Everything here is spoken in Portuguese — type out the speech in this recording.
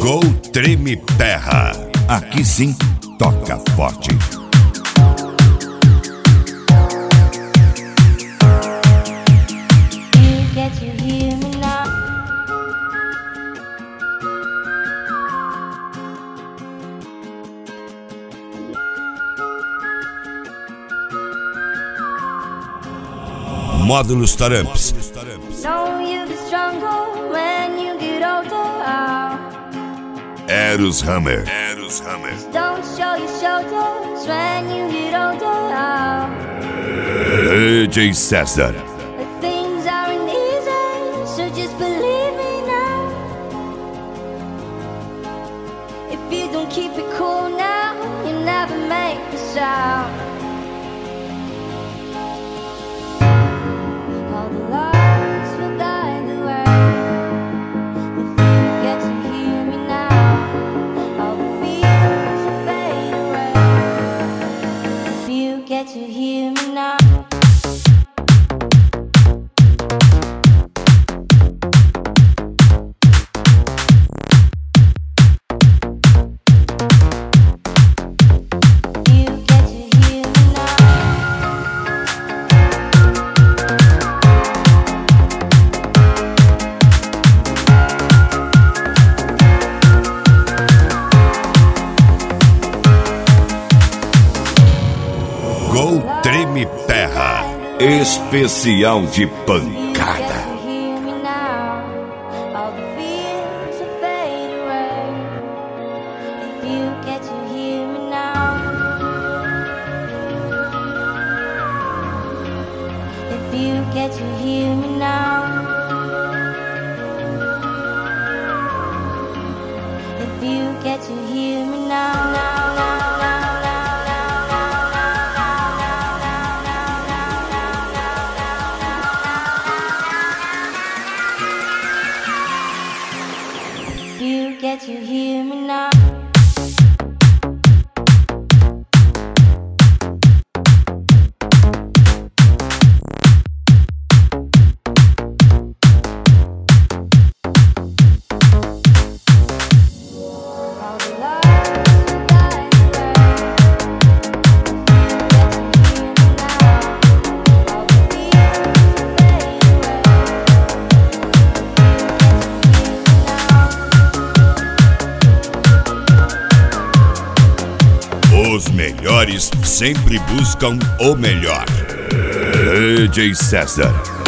Gol Treme Terra. Aqui sim, toca forte. Módulos Taramps. Eros Hammer. Don't show your shoulders when you get older. DJ César. Things aren't easy, so just believe me now. If you don't keep it cool now, you never make the sound. All the lights will guide the way. If you get to hear me now, all the fears will fade away. If you get to hear me now. Gol Treme Terra. Especial de pancada. Get to hear me now. Os melhores sempre buscam o melhor. DJ César.